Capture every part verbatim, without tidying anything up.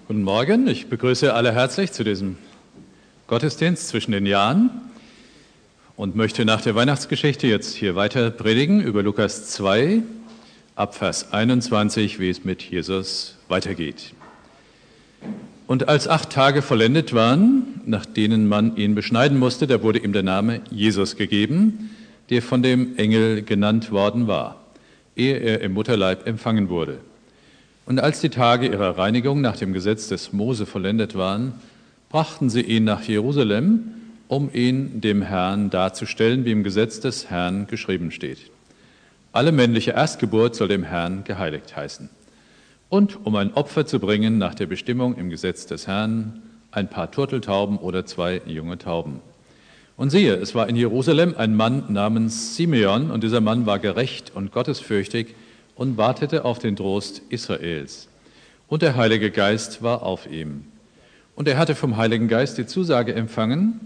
Guten Morgen, ich begrüße alle herzlich zu diesem Gottesdienst zwischen den Jahren und möchte nach der Weihnachtsgeschichte jetzt hier weiter predigen über Lukas zwei, ab Vers einundzwanzig, wie es mit Jesus weitergeht. Und als acht Tage vollendet waren, nach denen man ihn beschneiden musste, da wurde ihm der Name Jesus gegeben, der von dem Engel genannt worden war, ehe er im Mutterleib empfangen wurde. Und als die Tage ihrer Reinigung nach dem Gesetz des Mose vollendet waren, brachten sie ihn nach Jerusalem, um ihn dem Herrn darzustellen, wie im Gesetz des Herrn geschrieben steht. Alle männliche Erstgeburt soll dem Herrn geheiligt heißen. Und um ein Opfer zu bringen nach der Bestimmung im Gesetz des Herrn, ein paar Turteltauben oder zwei junge Tauben. Und siehe, es war in Jerusalem ein Mann namens Simeon, und dieser Mann war gerecht und gottesfürchtig und wartete auf den Trost Israels. Und der Heilige Geist war auf ihm. Und er hatte vom Heiligen Geist die Zusage empfangen,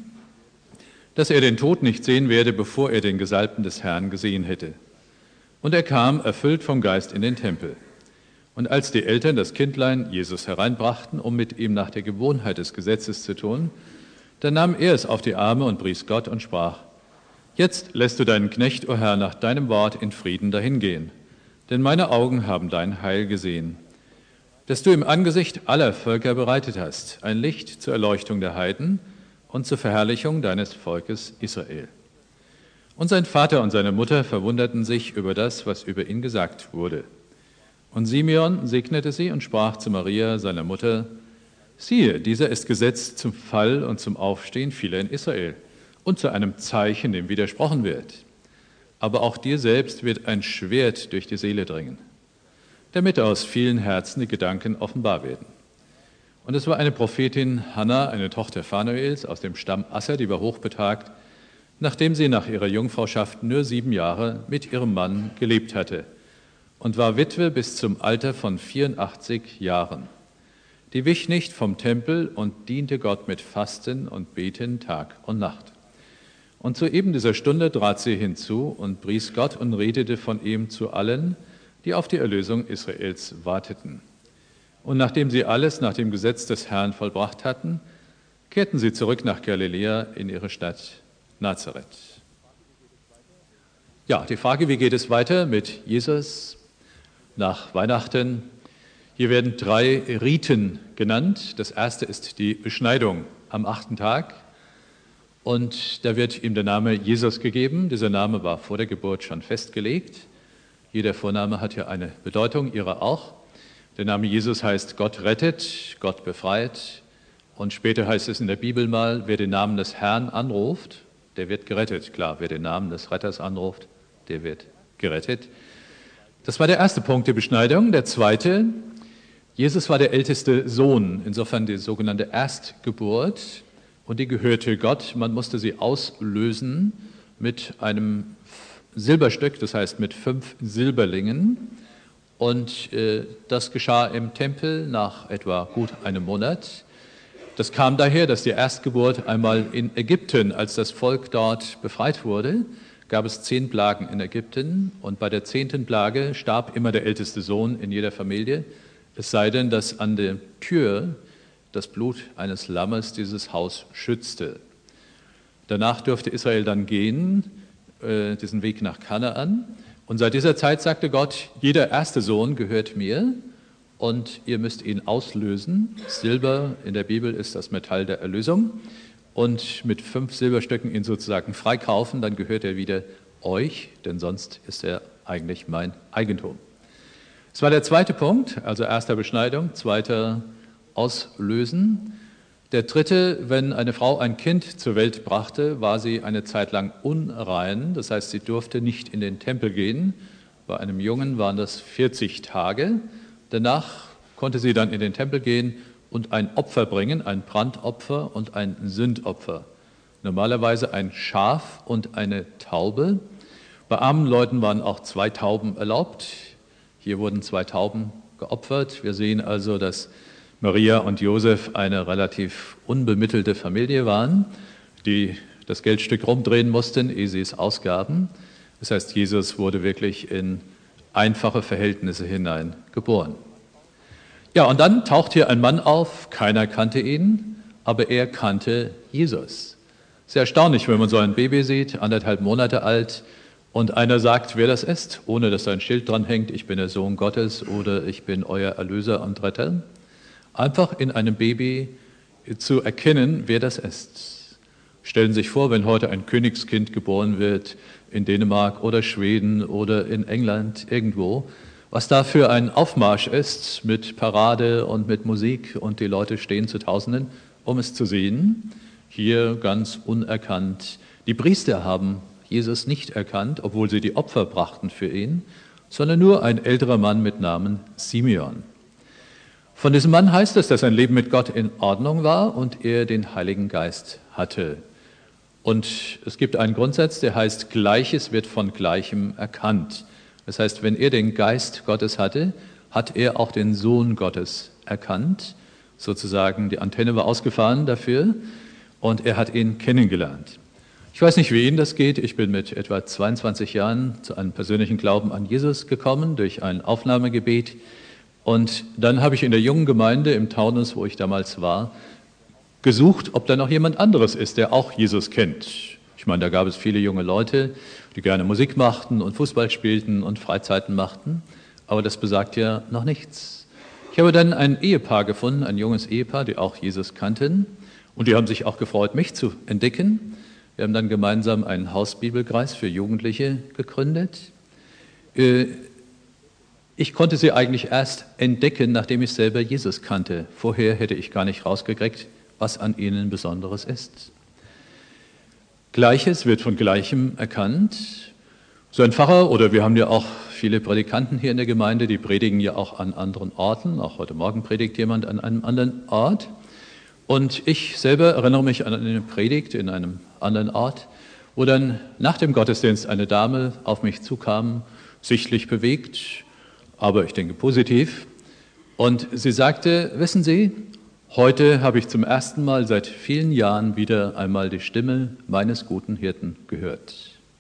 dass er den Tod nicht sehen werde, bevor er den Gesalbten des Herrn gesehen hätte. Und er kam, erfüllt vom Geist, in den Tempel. Und als die Eltern das Kindlein Jesus hereinbrachten, um mit ihm nach der Gewohnheit des Gesetzes zu tun, dann nahm er es auf die Arme und pries Gott und sprach: Jetzt lässt du deinen Knecht, o Herr, nach deinem Wort in Frieden dahingehen. Denn meine Augen haben dein Heil gesehen, das du im Angesicht aller Völker bereitet hast, ein Licht zur Erleuchtung der Heiden und zur Verherrlichung deines Volkes Israel. Und sein Vater und seine Mutter verwunderten sich über das, was über ihn gesagt wurde. Und Simeon segnete sie und sprach zu Maria, seiner Mutter: Siehe, dieser ist gesetzt zum Fall und zum Aufstehen vieler in Israel und zu einem Zeichen, dem widersprochen wird. Aber auch dir selbst wird ein Schwert durch die Seele dringen, damit aus vielen Herzen die Gedanken offenbar werden. Und es war eine Prophetin, Hannah, eine Tochter Phanuels aus dem Stamm Asser, die war hochbetagt, nachdem sie nach ihrer Jungfrauschaft nur sieben Jahre mit ihrem Mann gelebt hatte und war Witwe bis zum Alter von vierundachtzig Jahren. Die wich nicht vom Tempel und diente Gott mit Fasten und Beten Tag und Nacht. Und zu eben dieser Stunde trat sie hinzu und pries Gott und redete von ihm zu allen, die auf die Erlösung Israels warteten. Und nachdem sie alles nach dem Gesetz des Herrn vollbracht hatten, kehrten sie zurück nach Galiläa in ihre Stadt Nazareth. Ja, die Frage, wie geht es weiter mit Jesus nach Weihnachten? Hier werden drei Riten genannt. Das erste ist die Beschneidung am achten Tag. Und da wird ihm der Name Jesus gegeben. Dieser Name war vor der Geburt schon festgelegt. Jeder Vorname hat ja eine Bedeutung, ihrer auch. Der Name Jesus heißt Gott rettet, Gott befreit. Und später heißt es in der Bibel mal, wer den Namen des Herrn anruft, der wird gerettet. Klar, wer den Namen des Retters anruft, der wird gerettet. Das war der erste Punkt der Beschneidung. Der zweite: Jesus war der älteste Sohn, insofern die sogenannte Erstgeburt. Und die gehörte Gott. Man musste sie auslösen mit einem Silberstück, das heißt mit fünf Silberlingen. Und äh, das geschah im Tempel nach etwa gut einem Monat. Das kam daher, dass die Erstgeburt einmal in Ägypten, als das Volk dort befreit wurde, gab es zehn Plagen in Ägypten. Und bei der zehnten Plage starb immer der älteste Sohn in jeder Familie, es sei denn, dass an der Tür das Blut eines Lammes dieses Haus schützte. Danach durfte Israel dann gehen, äh, diesen Weg nach Kanaan. Und seit dieser Zeit sagte Gott: Jeder erste Sohn gehört mir und ihr müsst ihn auslösen. Silber in der Bibel ist das Metall der Erlösung. Und mit fünf Silberstücken ihn sozusagen freikaufen, dann gehört er wieder euch, denn sonst ist er eigentlich mein Eigentum. Das war der zweite Punkt, also erster Beschneidung, zweiter Auslösen. Der dritte: Wenn eine Frau ein Kind zur Welt brachte, war sie eine Zeit lang unrein. Das heißt, sie durfte nicht in den Tempel gehen. Bei einem Jungen waren das vierzig Tage. Danach konnte sie dann in den Tempel gehen und ein Opfer bringen, ein Brandopfer und ein Sündopfer. Normalerweise ein Schaf und eine Taube. Bei armen Leuten waren auch zwei Tauben erlaubt. Hier wurden zwei Tauben geopfert. Wir sehen also, dass Maria und Josef eine relativ unbemittelte Familie waren, die das Geldstück rumdrehen mussten, ehe sie es ausgaben. Das heißt, Jesus wurde wirklich in einfache Verhältnisse hinein geboren. Ja, und dann taucht hier ein Mann auf, keiner kannte ihn, aber er kannte Jesus. Sehr erstaunlich, wenn man so ein Baby sieht, anderthalb Monate alt, und einer sagt, wer das ist, ohne dass da ein Schild dran hängt, ich bin der Sohn Gottes oder ich bin euer Erlöser und Retter. Einfach in einem Baby zu erkennen, wer das ist. Stellen Sie sich vor, wenn heute ein Königskind geboren wird in Dänemark oder Schweden oder in England irgendwo, was da für ein Aufmarsch ist mit Parade und mit Musik und die Leute stehen zu Tausenden, um es zu sehen. Hier ganz unerkannt. Die Priester haben Jesus nicht erkannt, obwohl sie die Opfer brachten für ihn, sondern nur ein älterer Mann mit Namen Simeon. Von diesem Mann heißt es, dass sein Leben mit Gott in Ordnung war und er den Heiligen Geist hatte. Und es gibt einen Grundsatz, der heißt, Gleiches wird von Gleichem erkannt. Das heißt, wenn er den Geist Gottes hatte, hat er auch den Sohn Gottes erkannt. Sozusagen die Antenne war ausgefahren dafür und er hat ihn kennengelernt. Ich weiß nicht, wie Ihnen das geht. Ich bin mit etwa zweiundzwanzig Jahren zu einem persönlichen Glauben an Jesus gekommen durch ein Aufnahmegebet. Und dann habe ich in der jungen Gemeinde im Taunus, wo ich damals war, gesucht, ob da noch jemand anderes ist, der auch Jesus kennt. Ich meine, da gab es viele junge Leute, die gerne Musik machten und Fußball spielten und Freizeiten machten, aber das besagt ja noch nichts. Ich habe dann ein Ehepaar gefunden, ein junges Ehepaar, die auch Jesus kannten, und die haben sich auch gefreut, mich zu entdecken. Wir haben dann gemeinsam einen Hausbibelkreis für Jugendliche gegründet. Ich konnte sie eigentlich erst entdecken, nachdem ich selber Jesus kannte. Vorher hätte ich gar nicht rausgekriegt, was an ihnen Besonderes ist. Gleiches wird von Gleichem erkannt. So ein Pfarrer, oder wir haben ja auch viele Predikanten hier in der Gemeinde, die predigen ja auch an anderen Orten. Auch heute Morgen predigt jemand an einem anderen Ort. Und ich selber erinnere mich an eine Predigt in einem anderen Ort, wo dann nach dem Gottesdienst eine Dame auf mich zukam, sichtlich bewegt, aber ich denke positiv. Und sie sagte, wissen Sie, heute habe ich zum ersten Mal seit vielen Jahren wieder einmal die Stimme meines guten Hirten gehört.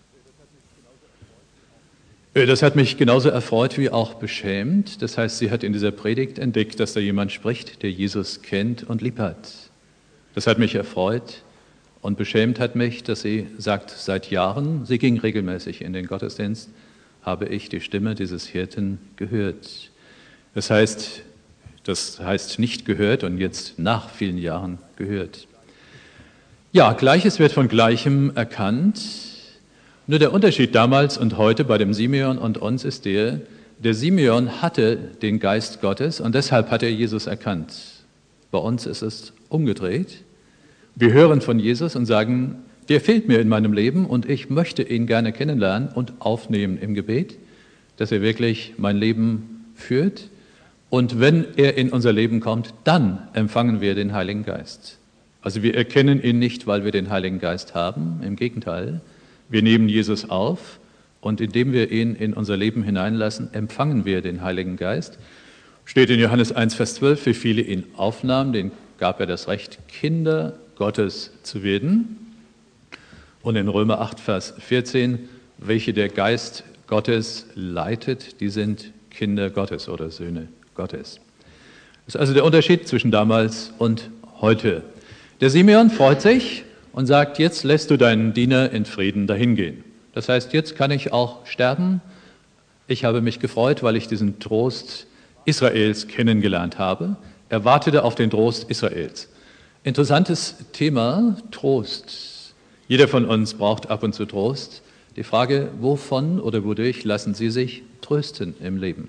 Das hat mich genauso erfreut wie auch beschämt. Das heißt, sie hat in dieser Predigt entdeckt, dass da jemand spricht, der Jesus kennt und lieb hat. Das hat mich erfreut und beschämt hat mich, dass sie sagt, seit Jahren, sie ging regelmäßig in den Gottesdienst, habe ich die Stimme dieses Hirten gehört. Das heißt, das heißt nicht gehört und jetzt nach vielen Jahren gehört. Ja, Gleiches wird von Gleichem erkannt. Nur der Unterschied damals und heute bei dem Simeon und uns ist der, der Simeon hatte den Geist Gottes und deshalb hat er Jesus erkannt. Bei uns ist es umgedreht. Wir hören von Jesus und sagen, der fehlt mir in meinem Leben und ich möchte ihn gerne kennenlernen und aufnehmen im Gebet, dass er wirklich mein Leben führt. Und wenn er in unser Leben kommt, dann empfangen wir den Heiligen Geist. Also wir erkennen ihn nicht, weil wir den Heiligen Geist haben, im Gegenteil. Wir nehmen Jesus auf und indem wir ihn in unser Leben hineinlassen, empfangen wir den Heiligen Geist. Steht in Johannes eins, Vers zwölf, wie viele ihn aufnahmen, denen gab er das Recht, Kinder Gottes zu werden. Und in Römer acht, Vers vierzehn, welche der Geist Gottes leitet, die sind Kinder Gottes oder Söhne Gottes. Das ist also der Unterschied zwischen damals und heute. Der Simeon freut sich und sagt, jetzt lässt du deinen Diener in Frieden dahingehen. Das heißt, jetzt kann ich auch sterben. Ich habe mich gefreut, weil ich diesen Trost Israels kennengelernt habe. Er wartete auf den Trost Israels. Interessantes Thema, Trost. Jeder von uns braucht ab und zu Trost. Die Frage, wovon oder wodurch lassen Sie sich trösten im Leben?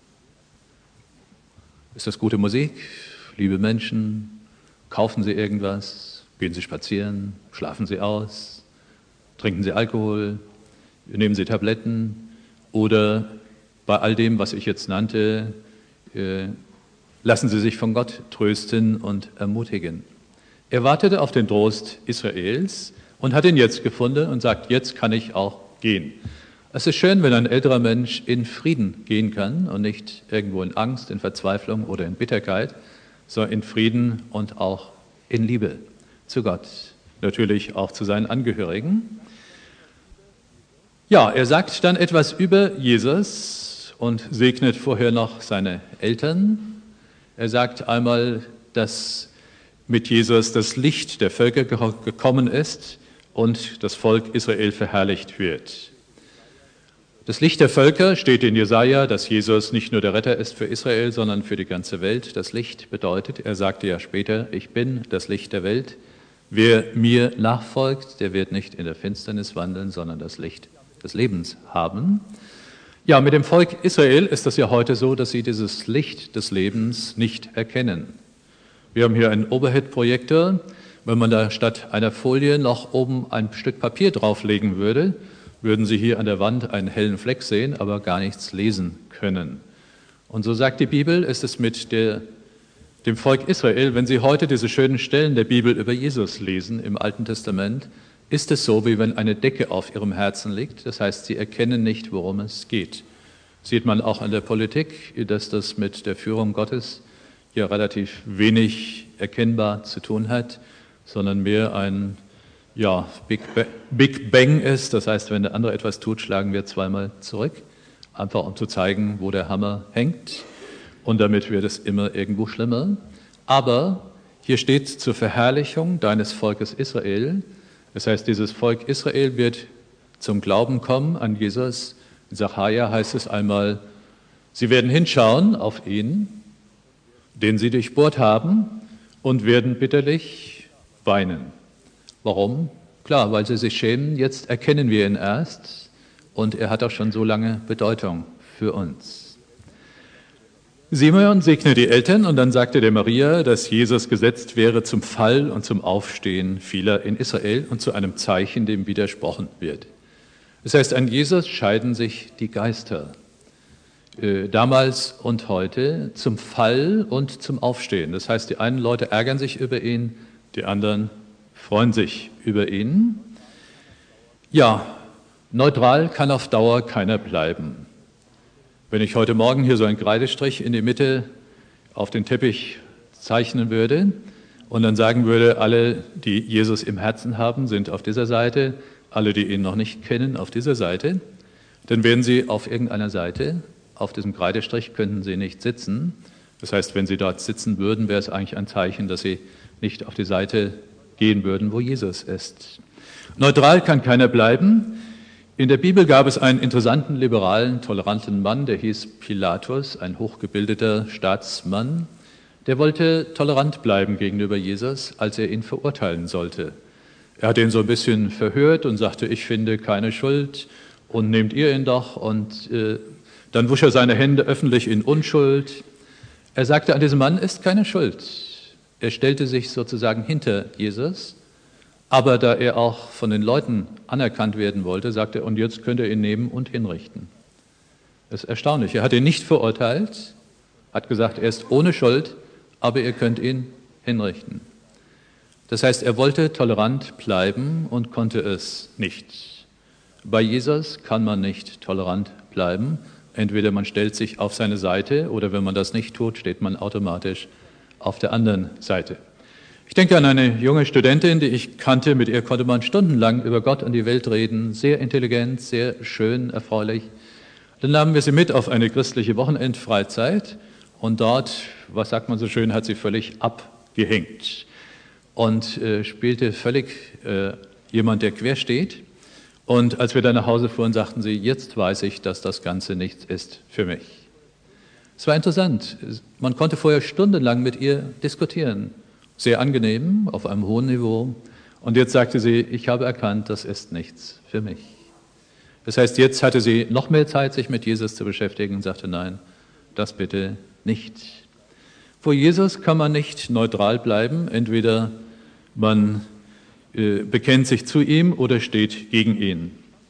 Ist das gute Musik, liebe Menschen? Kaufen Sie irgendwas? Gehen Sie spazieren? Schlafen Sie aus? Trinken Sie Alkohol? Nehmen Sie Tabletten? Oder bei all dem, was ich jetzt nannte, äh, lassen Sie sich von Gott trösten und ermutigen. Er wartete auf den Trost Israels und hat ihn jetzt gefunden und sagt, jetzt kann ich auch gehen. Es ist schön, wenn ein älterer Mensch in Frieden gehen kann und nicht irgendwo in Angst, in Verzweiflung oder in Bitterkeit, sondern in Frieden und auch in Liebe zu Gott, natürlich auch zu seinen Angehörigen. Ja, er sagt dann etwas über Jesus und segnet vorher noch seine Eltern. Er sagt einmal, dass mit Jesus das Licht der Völker gekommen ist und das Volk Israel verherrlicht wird. Das Licht der Völker steht in Jesaja, dass Jesus nicht nur der Retter ist für Israel, sondern für die ganze Welt. Das Licht bedeutet, er sagte ja später, ich bin das Licht der Welt. Wer mir nachfolgt, der wird nicht in der Finsternis wandeln, sondern das Licht des Lebens haben. Ja, mit dem Volk Israel ist das ja heute so, dass sie dieses Licht des Lebens nicht erkennen. Wir haben hier einen Overhead-Projektor. Wenn man da statt einer Folie noch oben ein Stück Papier drauflegen würde, würden Sie hier an der Wand einen hellen Fleck sehen, aber gar nichts lesen können. Und so sagt die Bibel, ist es mit der, dem Volk Israel, wenn Sie heute diese schönen Stellen der Bibel über Jesus lesen im Alten Testament, ist es so, wie wenn eine Decke auf ihrem Herzen liegt. Das heißt, sie erkennen nicht, worum es geht. Sieht man auch an der Politik, dass das mit der Führung Gottes ja relativ wenig erkennbar zu tun hat, sondern mehr ein ja, Big, ba- Big Bang ist. Das heißt, wenn der andere etwas tut, schlagen wir zweimal zurück, einfach um zu zeigen, wo der Hammer hängt. Und damit wird es immer irgendwo schlimmer. Aber hier steht zur Verherrlichung deines Volkes Israel. Das heißt, dieses Volk Israel wird zum Glauben kommen an Jesus. In Sacharja heißt es einmal, sie werden hinschauen auf ihn, den sie durchbohrt haben, und werden bitterlich weinen. Warum? Klar, weil sie sich schämen. Jetzt erkennen wir ihn erst und er hat auch schon so lange Bedeutung für uns. Simeon segnete die Eltern und dann sagte der Maria, dass Jesus gesetzt wäre zum Fall und zum Aufstehen vieler in Israel und zu einem Zeichen, dem widersprochen wird. Das heißt, an Jesus scheiden sich die Geister, äh, damals und heute, zum Fall und zum Aufstehen. Das heißt, die einen Leute ärgern sich über ihn, die anderen freuen sich über ihn. Ja, neutral kann auf Dauer keiner bleiben. Wenn ich heute Morgen hier so einen Kreidestrich in die Mitte auf den Teppich zeichnen würde und dann sagen würde, alle, die Jesus im Herzen haben, sind auf dieser Seite, alle, die ihn noch nicht kennen, auf dieser Seite, dann wären sie auf irgendeiner Seite. Auf diesem Kreidestrich könnten sie nicht sitzen. Das heißt, wenn sie dort sitzen würden, wäre es eigentlich ein Zeichen, dass sie nicht auf die Seite gehen würden, wo Jesus ist. Neutral kann keiner bleiben. In der Bibel gab es einen interessanten, liberalen, toleranten Mann, der hieß Pilatus, ein hochgebildeter Staatsmann. Der wollte tolerant bleiben gegenüber Jesus, als er ihn verurteilen sollte. Er hat ihn so ein bisschen verhört und sagte, ich finde keine Schuld und nehmt ihr ihn doch. Und äh, dann wusch er seine Hände öffentlich in Unschuld. Er sagte, an diesem Mann ist keine Schuld. Er stellte sich sozusagen hinter Jesus. Aber da er auch von den Leuten anerkannt werden wollte, sagte er, und jetzt könnt ihr ihn nehmen und hinrichten. Das ist erstaunlich. Er hat ihn nicht verurteilt, hat gesagt, er ist ohne Schuld, aber ihr könnt ihn hinrichten. Das heißt, er wollte tolerant bleiben und konnte es nicht. Bei Jesus kann man nicht tolerant bleiben. Entweder man stellt sich auf seine Seite oder wenn man das nicht tut, steht man automatisch auf der anderen Seite. Ich denke an eine junge Studentin, die ich kannte, mit ihr konnte man stundenlang über Gott und die Welt reden, sehr intelligent, sehr schön, erfreulich. Dann nahmen wir sie mit auf eine christliche Wochenendfreizeit und dort, was sagt man so schön, hat sie völlig abgehängt und äh, spielte völlig äh, jemand, der quer steht. Und als wir dann nach Hause fuhren, sagten sie, jetzt weiß ich, dass das Ganze nichts ist für mich. Es war interessant, man konnte vorher stundenlang mit ihr diskutieren. Sehr angenehm, auf einem hohen Niveau. Und jetzt sagte sie, ich habe erkannt, das ist nichts für mich. Das heißt, jetzt hatte sie noch mehr Zeit, sich mit Jesus zu beschäftigen und sagte, nein, das bitte nicht. Vor Jesus kann man nicht neutral bleiben. Entweder man äh, bekennt sich zu ihm oder steht gegen ihn.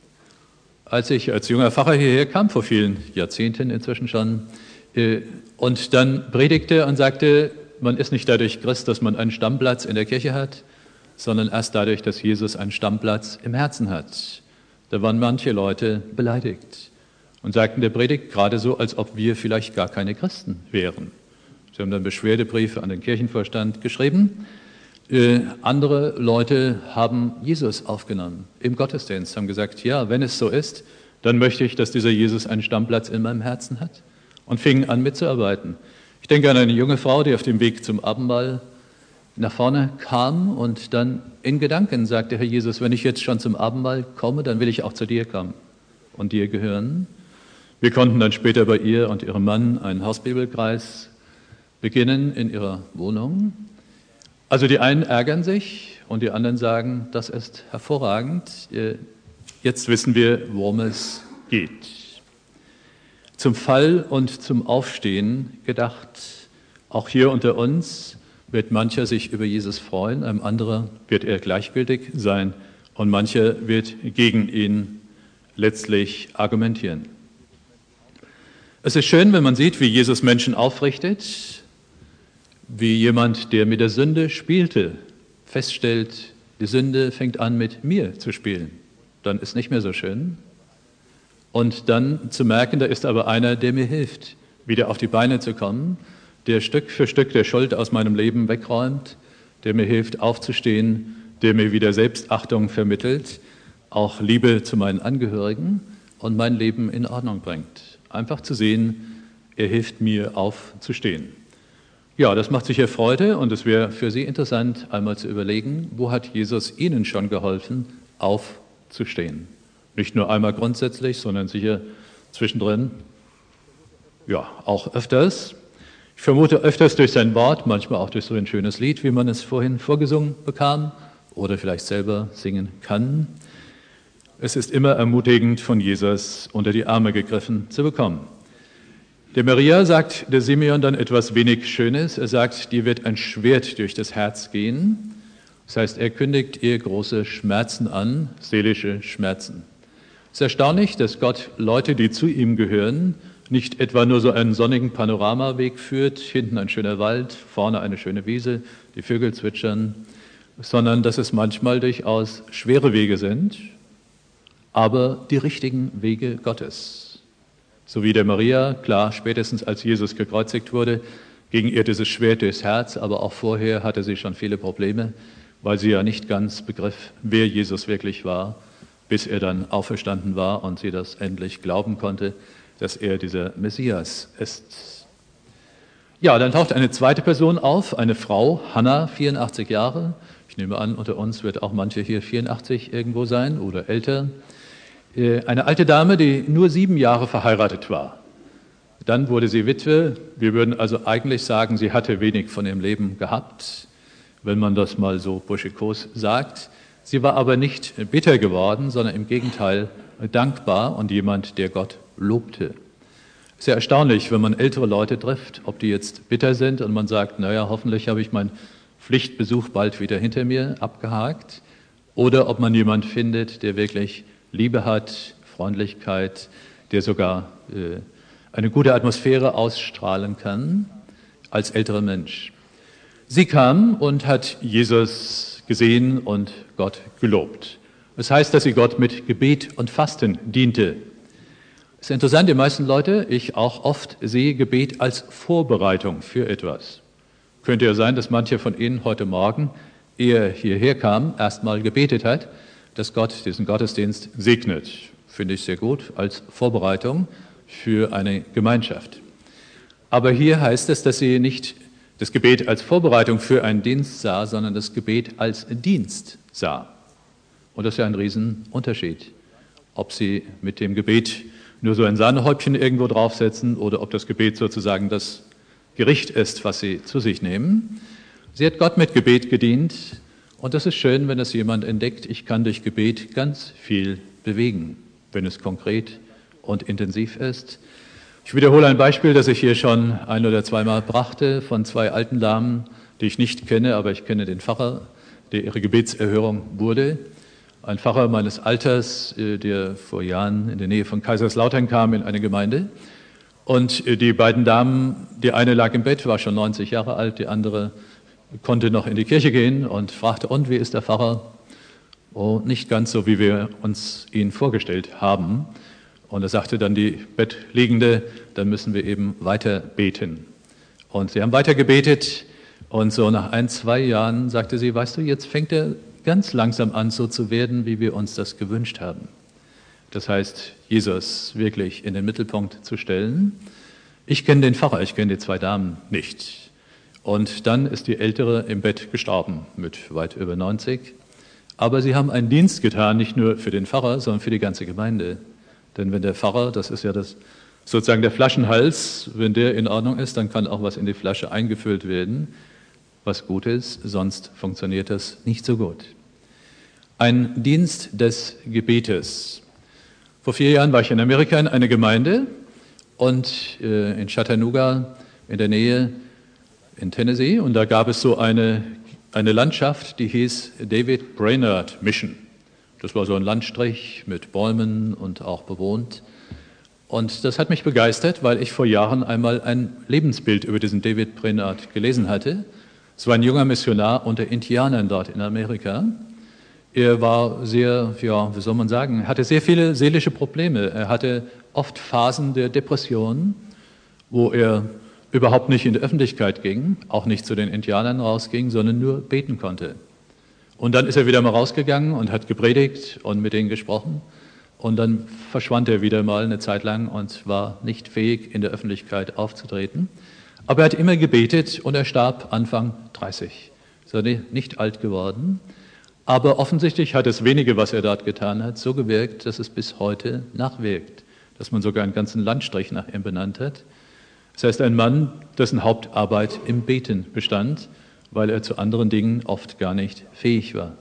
Als ich als junger Pfarrer hierher kam, vor vielen Jahrzehnten inzwischen schon, äh, und dann predigte und sagte, man ist nicht dadurch Christ, dass man einen Stammplatz in der Kirche hat, sondern erst dadurch, dass Jesus einen Stammplatz im Herzen hat. Da waren manche Leute beleidigt und sagten der Predigt gerade so, als ob wir vielleicht gar keine Christen wären. Sie haben dann Beschwerdebriefe an den Kirchenvorstand geschrieben. Äh, andere Leute haben Jesus aufgenommen im Gottesdienst, haben gesagt, ja, wenn es so ist, dann möchte ich, dass dieser Jesus einen Stammplatz in meinem Herzen hat und fingen an mitzuarbeiten. Ich denke an eine junge Frau, die auf dem Weg zum Abendmahl nach vorne kam und dann in Gedanken sagte, Herr Jesus, wenn ich jetzt schon zum Abendmahl komme, dann will ich auch zu dir kommen und dir gehören. Wir konnten dann später bei ihr und ihrem Mann einen Hausbibelkreis beginnen in ihrer Wohnung. Also die einen ärgern sich und die anderen sagen, das ist hervorragend. Jetzt wissen wir, worum es geht. Zum Fall und zum Aufstehen gedacht, auch hier unter uns wird mancher sich über Jesus freuen, einem anderen wird er gleichgültig sein und mancher wird gegen ihn letztlich argumentieren. Es ist schön, wenn man sieht, wie Jesus Menschen aufrichtet, wie jemand, der mit der Sünde spielte, feststellt, die Sünde fängt an, mit mir zu spielen. Dann ist nicht mehr so schön. Und dann zu merken, da ist aber einer, der mir hilft, wieder auf die Beine zu kommen, der Stück für Stück der Schuld aus meinem Leben wegräumt, der mir hilft, aufzustehen, der mir wieder Selbstachtung vermittelt, auch Liebe zu meinen Angehörigen und mein Leben in Ordnung bringt. Einfach zu sehen, er hilft mir aufzustehen. Ja, das macht sicher Freude und es wäre für Sie interessant, einmal zu überlegen, wo hat Jesus Ihnen schon geholfen, aufzustehen? Nicht nur einmal grundsätzlich, sondern sicher zwischendrin, ja, auch öfters. Ich vermute öfters durch sein Wort, manchmal auch durch so ein schönes Lied, wie man es vorhin vorgesungen bekam oder vielleicht selber singen kann. Es ist immer ermutigend, von Jesus unter die Arme gegriffen zu bekommen. Der Maria sagt der Simeon dann etwas wenig Schönes. Er sagt, dir wird ein Schwert durch das Herz gehen. Das heißt, er kündigt ihr große Schmerzen an, seelische Schmerzen. Es ist erstaunlich, dass Gott Leute, die zu ihm gehören, nicht etwa nur so einen sonnigen Panoramaweg führt, hinten ein schöner Wald, vorne eine schöne Wiese, die Vögel zwitschern, sondern dass es manchmal durchaus schwere Wege sind, aber die richtigen Wege Gottes. So wie der Maria, klar, spätestens als Jesus gekreuzigt wurde, ging ihr dieses Schwert durchs Herz, aber auch vorher hatte sie schon viele Probleme, weil sie ja nicht ganz begriff, wer Jesus wirklich war, bis er dann auferstanden war und sie das endlich glauben konnte, dass er dieser Messias ist. Ja, dann taucht eine zweite Person auf, eine Frau, Hannah, vierundachtzig Jahre. Ich nehme an, unter uns wird auch manche hier vierundachtzig irgendwo sein oder älter. Eine alte Dame, die nur sieben Jahre verheiratet war. Dann wurde sie Witwe. Wir würden also eigentlich sagen, sie hatte wenig von ihrem Leben gehabt, wenn man das mal so burschikos sagt. Sie war aber nicht bitter geworden, sondern im Gegenteil dankbar und jemand, der Gott lobte. Sehr erstaunlich, wenn man ältere Leute trifft, ob die jetzt bitter sind und man sagt, naja, hoffentlich habe ich meinen Pflichtbesuch bald wieder hinter mir abgehakt, oder ob man jemand findet, der wirklich Liebe hat, Freundlichkeit, der sogar äh, eine gute Atmosphäre ausstrahlen kann als älterer Mensch. Sie kam und hat Jesus gesehen und Gott gelobt. Das heißt, dass sie Gott mit Gebet und Fasten diente. Es ist interessant, die meisten Leute, ich auch oft, sehe Gebet als Vorbereitung für etwas. Könnte ja sein, dass manche von Ihnen heute Morgen, ehe er hierher kam, erstmal gebetet hat, dass Gott diesen Gottesdienst segnet. Finde ich sehr gut, als Vorbereitung für eine Gemeinschaft. Aber hier heißt es, dass sie nicht das Gebet als Vorbereitung für einen Dienst sah, sondern das Gebet als Dienst sah. Und das ist ja ein Riesenunterschied, ob sie mit dem Gebet nur so ein Sahnehäubchen irgendwo draufsetzen oder ob das Gebet sozusagen das Gericht ist, was sie zu sich nehmen. Sie hat Gott mit Gebet gedient und das ist schön, wenn das jemand entdeckt, ich kann durch Gebet ganz viel bewegen, wenn es konkret und intensiv ist. Ich wiederhole ein Beispiel, das ich hier schon ein- oder zweimal brachte, von zwei alten Damen, die ich nicht kenne, aber ich kenne den Pfarrer, der ihre Gebetserhörung wurde. Ein Pfarrer meines Alters, der vor Jahren in der Nähe von Kaiserslautern kam in eine Gemeinde. Und die beiden Damen, die eine lag im Bett, war schon neunzig Jahre alt, die andere konnte noch in die Kirche gehen und fragte, und wie ist der Pfarrer? Oh, nicht ganz so, wie wir uns ihn vorgestellt haben. Und da sagte dann die Bettliegende, dann müssen wir eben weiter beten. Und sie haben weiter gebetet und so nach ein, zwei Jahren sagte sie, weißt du, jetzt fängt er ganz langsam an, so zu werden, wie wir uns das gewünscht haben. Das heißt, Jesus wirklich in den Mittelpunkt zu stellen. Ich kenne den Pfarrer, ich kenne die zwei Damen nicht. Und dann ist die Ältere im Bett gestorben mit weit über neunzig. Aber sie haben einen Dienst getan, nicht nur für den Pfarrer, sondern für die ganze Gemeinde. Denn wenn der Pfarrer, das ist ja das, sozusagen der Flaschenhals, wenn der in Ordnung ist, dann kann auch was in die Flasche eingefüllt werden, was gut ist, sonst funktioniert das nicht so gut. Ein Dienst des Gebetes. Vor vier Jahren war ich in Amerika in einer Gemeinde und äh, in Chattanooga in der Nähe in Tennessee, und da gab es so eine, eine Landschaft, die hieß David Brainerd Mission. Das war so ein Landstrich mit Bäumen und auch bewohnt. Und das hat mich begeistert, weil ich vor Jahren einmal ein Lebensbild über diesen David Brainerd gelesen hatte. Es war ein junger Missionar unter Indianern dort in Amerika. Er war sehr, ja, wie soll man sagen, er hatte sehr viele seelische Probleme. Er hatte oft Phasen der Depression, wo er überhaupt nicht in die Öffentlichkeit ging, auch nicht zu den Indianern rausging, sondern nur beten konnte. Und dann ist er wieder mal rausgegangen und hat gepredigt und mit denen gesprochen. Und dann verschwand er wieder mal eine Zeit lang und war nicht fähig, in der Öffentlichkeit aufzutreten. Aber er hat immer gebetet und er starb Anfang dreißig. Ist er nicht alt geworden. Aber offensichtlich hat das wenige, was er dort getan hat, so gewirkt, dass es bis heute nachwirkt. Dass man sogar einen ganzen Landstrich nach ihm benannt hat. Das heißt, ein Mann, dessen Hauptarbeit im Beten bestand, weil er zu anderen Dingen oft gar nicht fähig war.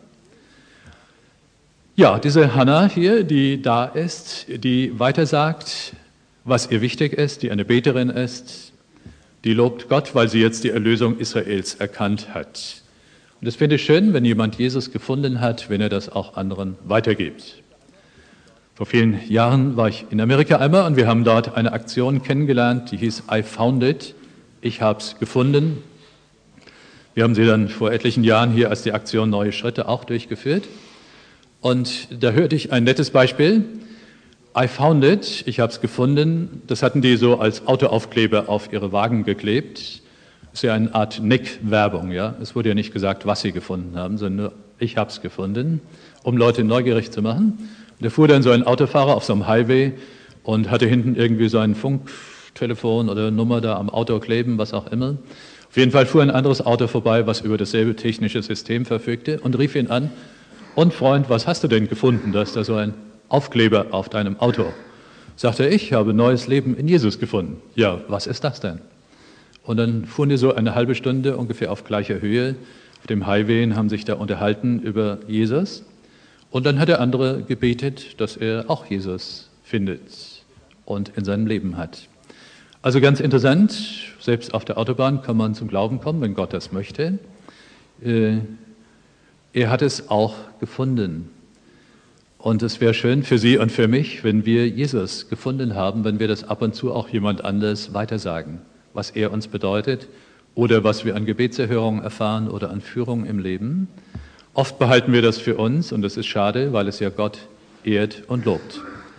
Ja, diese Hannah hier, die da ist, die weitersagt, was ihr wichtig ist, die eine Beterin ist, die lobt Gott, weil sie jetzt die Erlösung Israels erkannt hat. Und das finde ich schön, wenn jemand Jesus gefunden hat, wenn er das auch anderen weitergibt. Vor vielen Jahren war ich in Amerika einmal und wir haben dort eine Aktion kennengelernt, die hieß I Found It, ich hab's gefunden. Wir haben sie dann vor etlichen Jahren hier als die Aktion Neue Schritte auch durchgeführt. Und da hörte ich ein nettes Beispiel. I found it, ich habe es gefunden. Das hatten die so als Autoaufkleber auf ihre Wagen geklebt. Das ist ja eine Art Nick-Werbung, ja. Es wurde ja nicht gesagt, was sie gefunden haben, sondern nur, ich habe es gefunden, um Leute neugierig zu machen. Und da fuhr dann so ein Autofahrer auf so einem Highway und hatte hinten irgendwie so ein Funktelefon oder Nummer da am Auto kleben, was auch immer. Auf jeden Fall fuhr ein anderes Auto vorbei, was über dasselbe technische System verfügte, und rief ihn an: Und Freund, was hast du denn gefunden? Da ist da so ein Aufkleber auf deinem Auto. Sagte er: Ich habe neues Leben in Jesus gefunden. Ja, was ist das denn? Und dann fuhren die so eine halbe Stunde ungefähr auf gleicher Höhe auf dem Highway und haben sich da unterhalten über Jesus. Und dann hat der andere gebetet, dass er auch Jesus findet und in seinem Leben hat. Also ganz interessant, selbst auf der Autobahn kann man zum Glauben kommen, wenn Gott das möchte. Äh, Er hat es auch gefunden. Und es wäre schön für Sie und für mich, wenn wir Jesus gefunden haben, wenn wir das ab und zu auch jemand anders weitersagen, was er uns bedeutet oder was wir an Gebetserhörungen erfahren oder an Führung im Leben. Oft behalten wir das für uns und das ist schade, weil es ja Gott ehrt und lobt.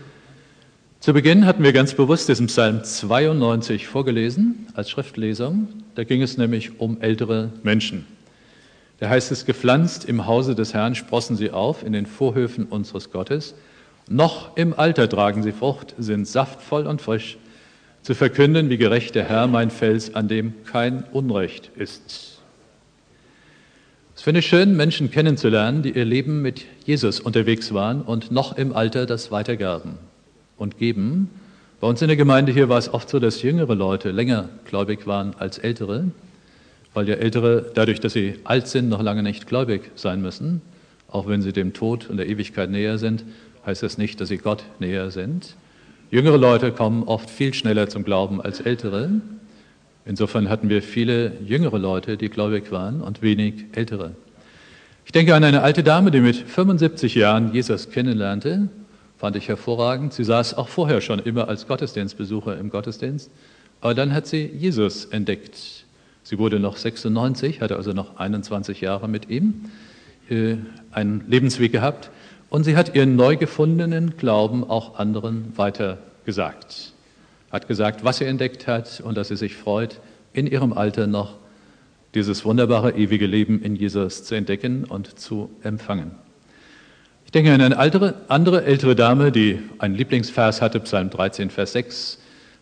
Zu Beginn hatten wir ganz bewusst diesen Psalm zweiundneunzig vorgelesen als Schriftlesung. Da ging es nämlich um ältere Menschen. Da heißt es: Gepflanzt im Hause des Herrn sprossen sie auf, in den Vorhöfen unseres Gottes. Noch im Alter tragen sie Frucht, sind saftvoll und frisch, zu verkünden, wie gerecht der Herr, mein Fels, an dem kein Unrecht ist. Es finde ich schön, Menschen kennenzulernen, die ihr Leben mit Jesus unterwegs waren und noch im Alter das weitergaben und geben. Bei uns in der Gemeinde hier war es oft so, dass jüngere Leute länger gläubig waren als ältere, weil ja Ältere, dadurch, dass sie alt sind, noch lange nicht gläubig sein müssen. Auch wenn sie dem Tod und der Ewigkeit näher sind, heißt das nicht, dass sie Gott näher sind. Jüngere Leute kommen oft viel schneller zum Glauben als Ältere. Insofern hatten wir viele jüngere Leute, die gläubig waren, und wenig Ältere. Ich denke an eine alte Dame, die mit fünfundsiebzig Jahren Jesus kennenlernte. Fand ich hervorragend. Sie saß auch vorher schon immer als Gottesdienstbesucher im Gottesdienst. Aber dann hat sie Jesus entdeckt. Sie wurde noch sechsundneunzig, hatte also noch einundzwanzig Jahre mit ihm, äh, einen Lebensweg gehabt. Und sie hat ihren neu gefundenen Glauben auch anderen weitergesagt. Hat gesagt, was sie entdeckt hat und dass sie sich freut, in ihrem Alter noch dieses wunderbare ewige Leben in Jesus zu entdecken und zu empfangen. Ich denke an eine andere, andere ältere Dame, die einen Lieblingsvers hatte, Psalm dreizehn, Vers sechs.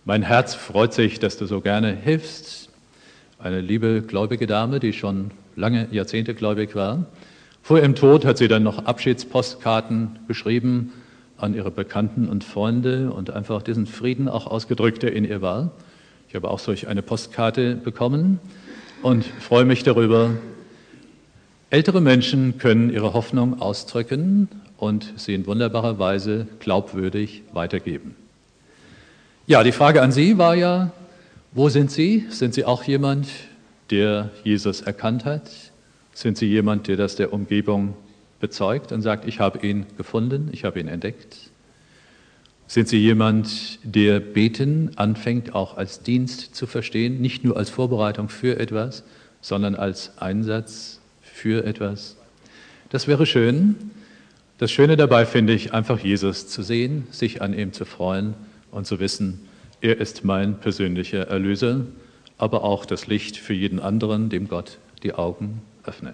Mein Herz freut sich, dass du so gerne hilfst. Eine liebe gläubige Dame, die schon lange Jahrzehnte gläubig war. Vor ihrem Tod hat sie dann noch Abschiedspostkarten geschrieben an ihre Bekannten und Freunde und einfach diesen Frieden auch ausgedrückt, der in ihr war. Ich habe auch solch eine Postkarte bekommen und freue mich darüber. Ältere Menschen können ihre Hoffnung ausdrücken und sie in wunderbarer Weise glaubwürdig weitergeben. Ja, die Frage an Sie war ja, wo sind Sie? Sind Sie auch jemand, der Jesus erkannt hat? Sind Sie jemand, der das der Umgebung bezeugt und sagt, ich habe ihn gefunden, ich habe ihn entdeckt? Sind Sie jemand, der Beten anfängt, auch als Dienst zu verstehen, nicht nur als Vorbereitung für etwas, sondern als Einsatz für etwas? Das wäre schön. Das Schöne dabei finde ich, einfach Jesus zu sehen, sich an ihm zu freuen und zu wissen, er ist mein persönlicher Erlöser, aber auch das Licht für jeden anderen, dem Gott die Augen öffnet.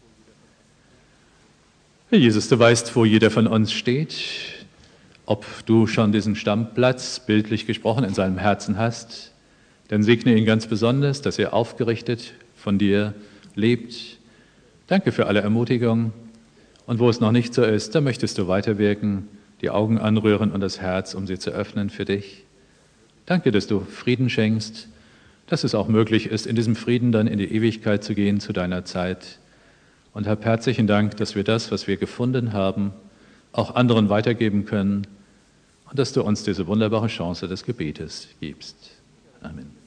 Herr Jesus, du weißt, wo jeder von uns steht, ob du schon diesen Stammplatz, bildlich gesprochen, in seinem Herzen hast, dann segne ihn ganz besonders, dass er aufgerichtet von dir lebt. Danke für alle Ermutigung. Und wo es noch nicht so ist, da möchtest du weiterwirken, die Augen anrühren und das Herz, um sie zu öffnen für dich. Danke, dass du Frieden schenkst, dass es auch möglich ist, in diesem Frieden dann in die Ewigkeit zu gehen, zu deiner Zeit. Und hab herzlichen Dank, dass wir das, was wir gefunden haben, auch anderen weitergeben können und dass du uns diese wunderbare Chance des Gebetes gibst. Amen.